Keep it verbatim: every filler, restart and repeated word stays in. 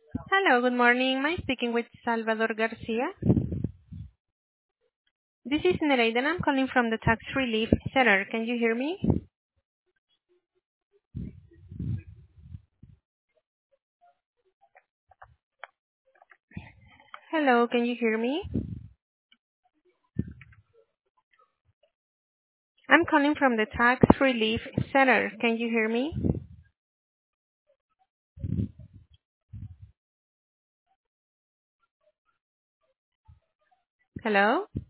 Hello, good morning. Am I speaking with Salvador Garcia? This is Nereida and I'm calling from the Tax Relief Center. Can you hear me? Hello, can you hear me? I'm calling from the Tax Relief Center. Can you hear me? Hello?